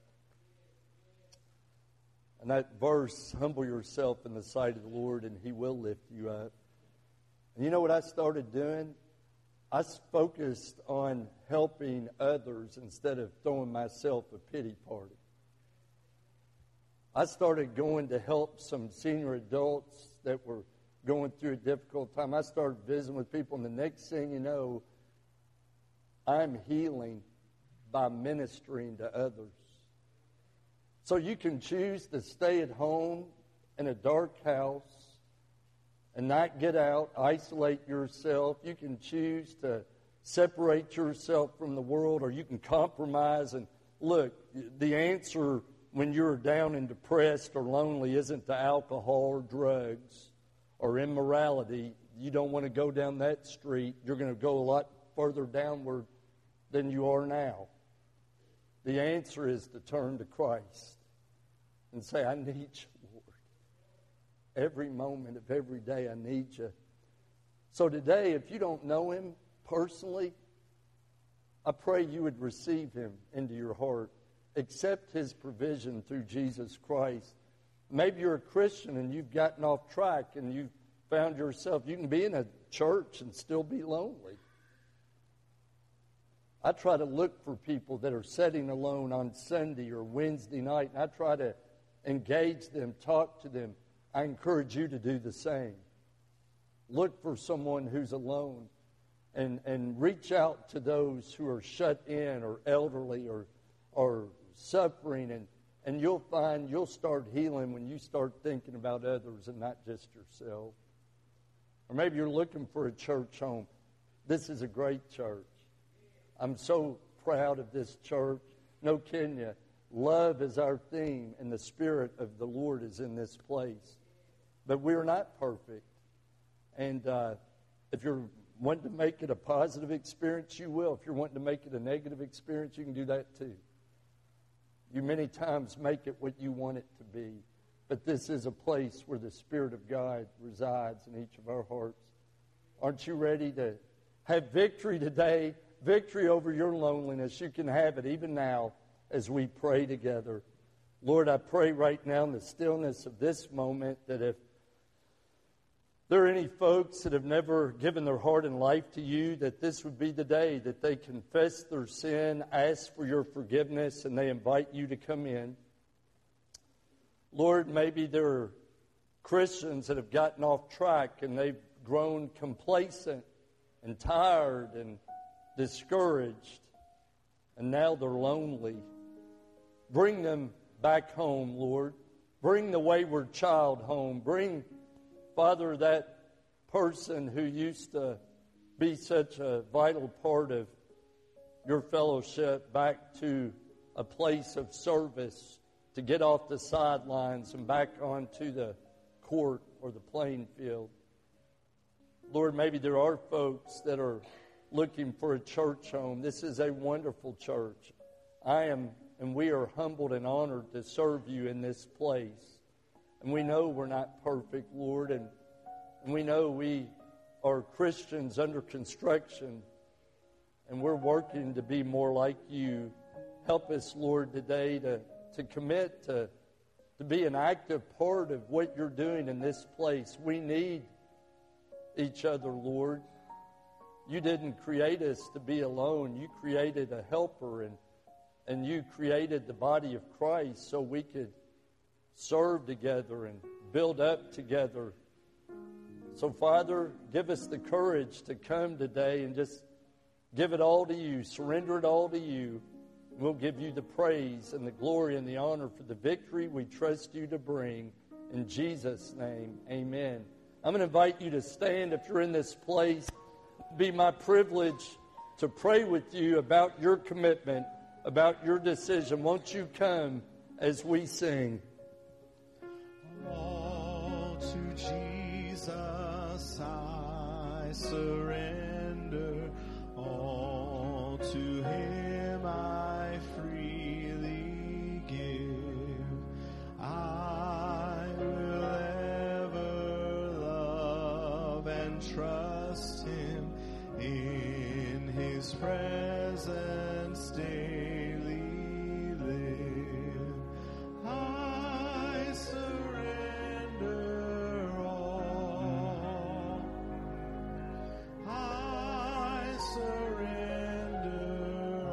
And that verse, humble yourself in the sight of the Lord and He will lift you up. And you know what I started doing? I focused on helping others instead of throwing myself a pity party. I started going to help some senior adults that were going through a difficult time. I started visiting with people, and the next thing you know, I'm healing by ministering to others. So you can choose to stay at home in a dark house and not get out, isolate yourself. You can choose to separate yourself from the world, or you can compromise. And look, the answer when you're down and depressed or lonely isn't to alcohol or drugs or immorality. You don't want to go down that street. You're going to go a lot further downward than you are now. The answer is to turn to Christ and say, I need you, Lord. Every moment of every day, I need you. So today, if you don't know Him personally, I pray you would receive Him into your heart. Accept His provision through Jesus Christ. Maybe you're a Christian and you've gotten off track and you've found yourself, you can be in a church and still be lonely. I try to look for people that are sitting alone on Sunday or Wednesday night, and I try to engage them, talk to them. I encourage you to do the same. Look for someone who's alone and reach out to those who are shut in or elderly or suffering, and you'll find you'll start healing when you start thinking about others and not just yourself. Or maybe you're looking for a church home. This is a great church. I'm so proud of this church. No kidding you. Love is our theme, and the Spirit of the Lord is in this place. But we're not perfect. And if you're wanting to make it a positive experience, you will. If you're wanting to make it a negative experience, you can do that too. You many times make it what you want it to be. But this is a place where the Spirit of God resides in each of our hearts. Aren't you ready to have victory today? Victory over your loneliness. You can have it even now as we pray together. Lord, I pray right now in the stillness of this moment that if there are any folks that have never given their heart and life to you, that this would be the day that they confess their sin, ask for your forgiveness, and they invite you to come in. Lord, maybe there are Christians that have gotten off track and they've grown complacent and tired and discouraged, and now they're lonely. Bring them back home, Lord. Bring the wayward child home. Bring, Father, that person who used to be such a vital part of your fellowship back to a place of service, to get off the sidelines and back onto the court or the playing field. Lord, maybe there are folks that are looking for a church home. This is a wonderful church. I am, and we are humbled and honored to serve you in this place. And we know we're not perfect, Lord, and we know we are Christians under construction, and we're working to be more like you. Help us, Lord, today to commit to be an active part of what you're doing in this place. We need each other, Lord. You didn't create us to be alone. You created a helper, and you created the body of Christ so we could serve together and build up together. So, Father, give us the courage to come today and just give it all to you, surrender it all to you. We'll give you the praise and the glory and the honor for the victory we trust you to bring. In Jesus' name, amen. I'm going to invite you to stand if you're in this place. It'll be my privilege to pray with you about your commitment, about your decision. Won't you come as we sing? All to Jesus I surrender, all to him I freely give. I will ever love and trust him, in his presence daily live. I surrender all. I surrender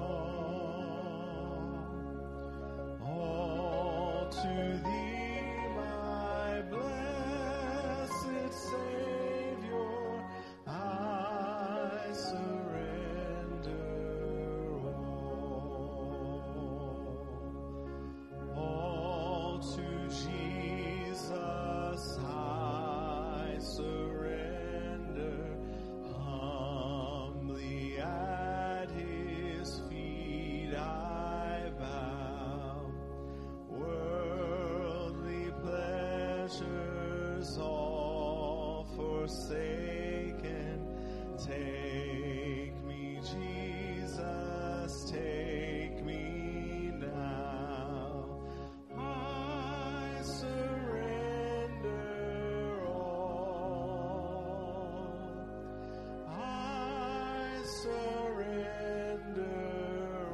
all to thee, my blessed Savior. I surrender all to Jesus I surrender, humbly at his feet I bow. Worldly pleasures all forsaken, take me, Jesus, take me now. I surrender all. I surrender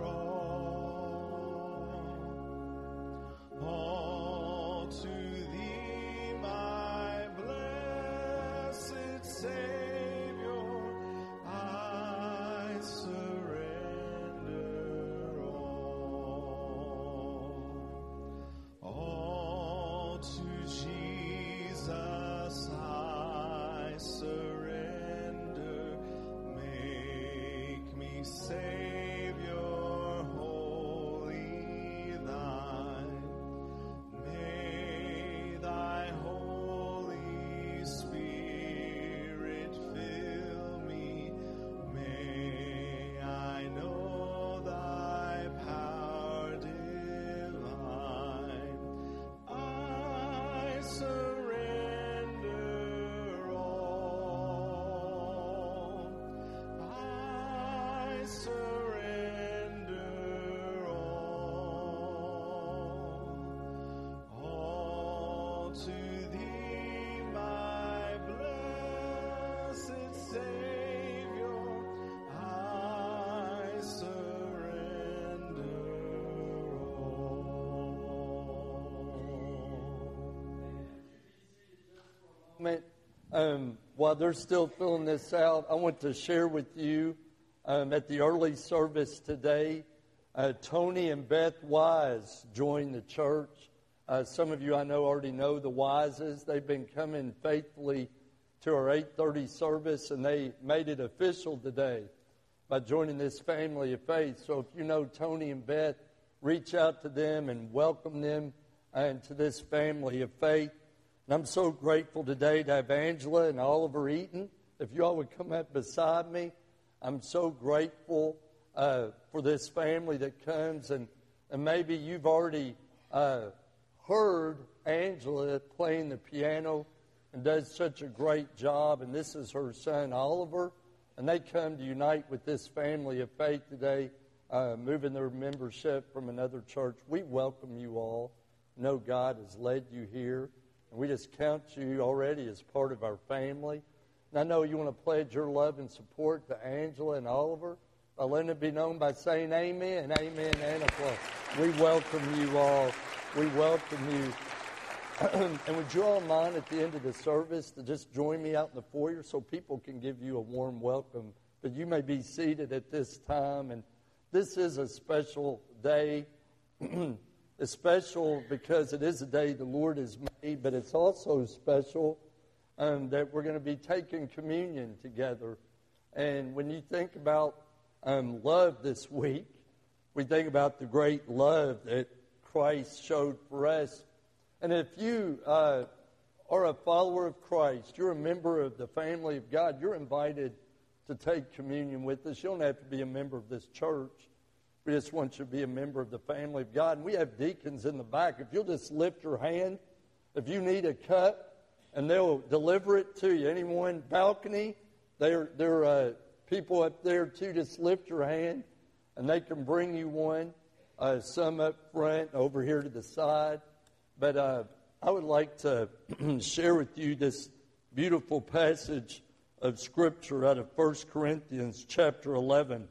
all to thee, my blessed Savior. I surrender all to Jesus I surrender. Make me Savior wholly thine. May thy Holy Spirit fill me. May I know thy power divine. I While they're still filling this out, I want to share with you at the early service today, Tony and Beth Wise joined the church. Some of you I know already know the Wises. They've been coming faithfully to our 8:30 service, and they made it official today by joining this family of faith. So if you know Tony and Beth, reach out to them and welcome them into this family of faith. And I'm so grateful today to have Angela and Oliver Eaton. If you all would come up beside me, I'm so grateful for this family that comes. And maybe you've already heard Angela playing the piano and does such a great job. And this is her son, Oliver. And they come to unite with this family of faith today, moving their membership from another church. We welcome you all. Know God has led you here. And we just count you already as part of our family. And I know you want to pledge your love and support to Angela and Oliver by letting it be known by saying amen, amen, and applause. We welcome you all. We welcome you. And would you all mind at the end of the service to just join me out in the foyer so people can give you a warm welcome. But you may be seated at this time. And this is a special day. It's special because it is a day the Lord has made, but it's also special that we're going to be taking communion together. And when you think about love this week, we think about the great love that Christ showed for us. And if you are a follower of Christ, you're a member of the family of God, you're invited to take communion with us. You don't have to be a member of this church. We just want you to be a member of the family of God. And we have deacons in the back. If you'll just lift your hand, if you need a cup, and they'll deliver it to you. Anyone, balcony, there are people up there too. Just lift your hand, and they can bring you one. Some up front, over here to the side. But I would like to share with you this beautiful passage of Scripture out of 1 Corinthians chapter 11.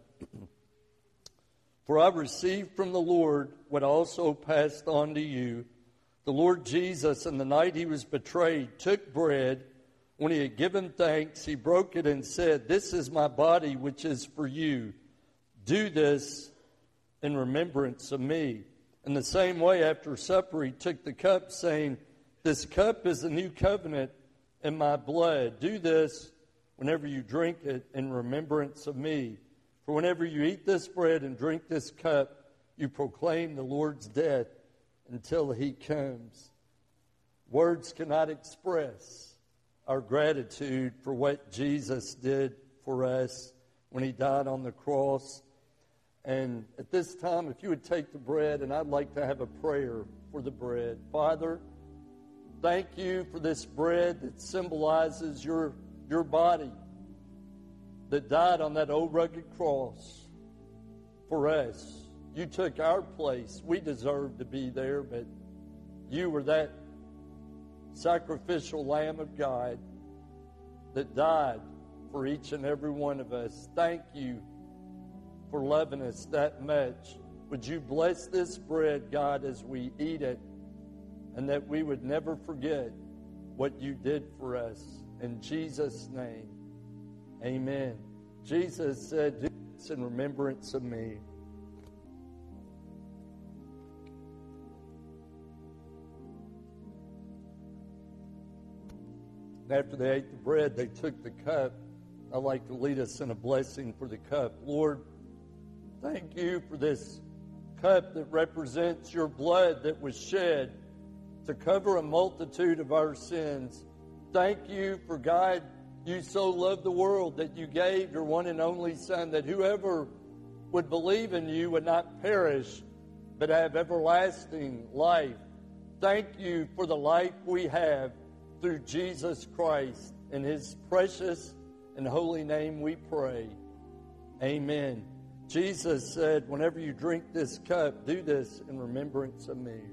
For I received from the Lord what I also passed on to you. The Lord Jesus, on the night he was betrayed, took bread. When he had given thanks, he broke it and said, "This is my body, which is for you. Do this in remembrance of me." In the same way, after supper, he took the cup, saying, "This cup is the new covenant in my blood. Do this whenever you drink it in remembrance of me. For whenever you eat this bread and drink this cup, you proclaim the Lord's death until he comes." Words cannot express our gratitude for what Jesus did for us when he died on the cross. And at this time, if you would take the bread, and I'd like to have a prayer for the bread. Father, thank you for this bread that symbolizes your body that died on that old rugged cross for us. You took our place. We deserved to be there, but you were that sacrificial Lamb of God that died for each and every one of us. Thank you for loving us that much. Would you bless this bread, God, as we eat it, and that we would never forget what you did for us. In Jesus' name, amen. Jesus said, "Do this in remembrance of me." After they ate the bread, they took the cup. I'd like to lead us in a blessing for the cup. Lord, thank you for this cup that represents your blood that was shed to cover a multitude of our sins. Thank you for, God, you so loved the world that you gave your one and only Son, that whoever would believe in you would not perish, but have everlasting life. Thank you for the life we have through Jesus Christ. In his precious and holy name we pray. Amen. Jesus said, whenever you drink this cup, do this in remembrance of me.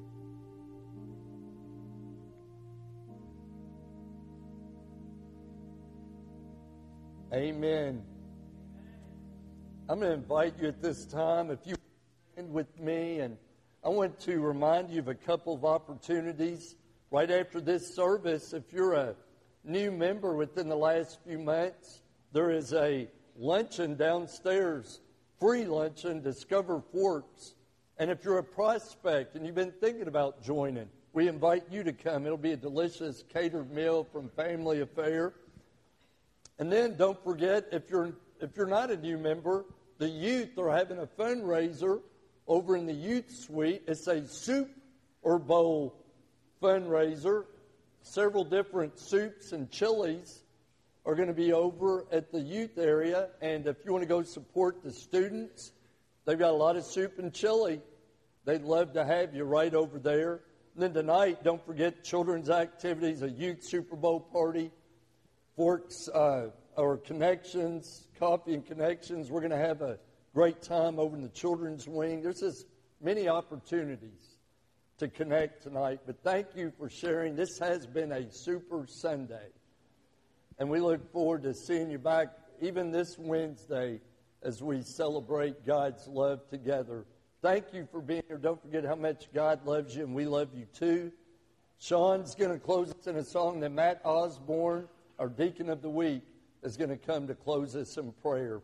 Amen. I'm going to invite you at this time, if you stand with me, and I want to remind you of a couple of opportunities. Right after this service, if you're new member within the last few months, there is a luncheon downstairs, free luncheon, Discover Forks. And if you're a prospect and you've been thinking about joining, we invite you to come. It'll be a delicious catered meal from Family Affair. And then don't forget, if you're not a new member, the youth are having a fundraiser over in the youth suite. It's a soup or bowl fundraiser. Several different soups and chilies are going to be over at the youth area. And if you want to go support the students, they've got a lot of soup and chili. They'd love to have you right over there. And then tonight, don't forget children's activities, a youth Super Bowl party, Forks or Connections, Coffee and Connections. We're going to have a great time over in the children's wing. There's just many opportunities to connect tonight. But thank you for sharing. This has been a super Sunday. And we look forward to seeing you back even this Wednesday as we celebrate God's love together. Thank you for being here. Don't forget how much God loves you, and we love you too. Sean's going to close us in a song. Then Matt Osborne, our Deacon of the Week, is going to come to close us in prayer.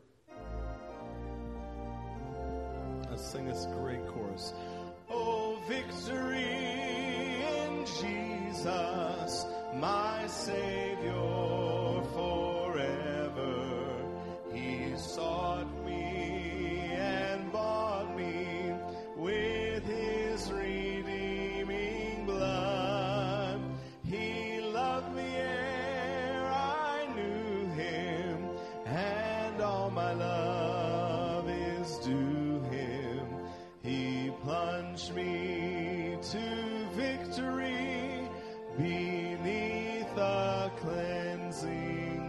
Let's sing this great chorus. Oh, victory in Jesus, my Savior forever. He sought me and bought me with His redeeming blood. He loved me ere I knew Him, and all my love is due Him. He plunged me to victory beneath the cleansing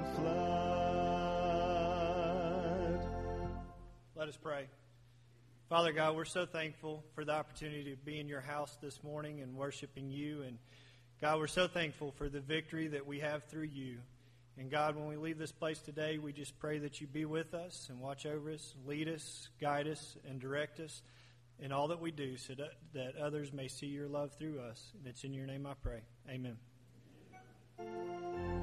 flood. Let us pray. Father God, we're so thankful for the opportunity to be in your house this morning and worshiping you. And God, we're so thankful for the victory that we have through you. And God, when we leave this place today, we just pray that you be with us and watch over us, lead us, guide us, and direct us in all that we do so that others may see your love through us. And it's in your name I pray. Amen.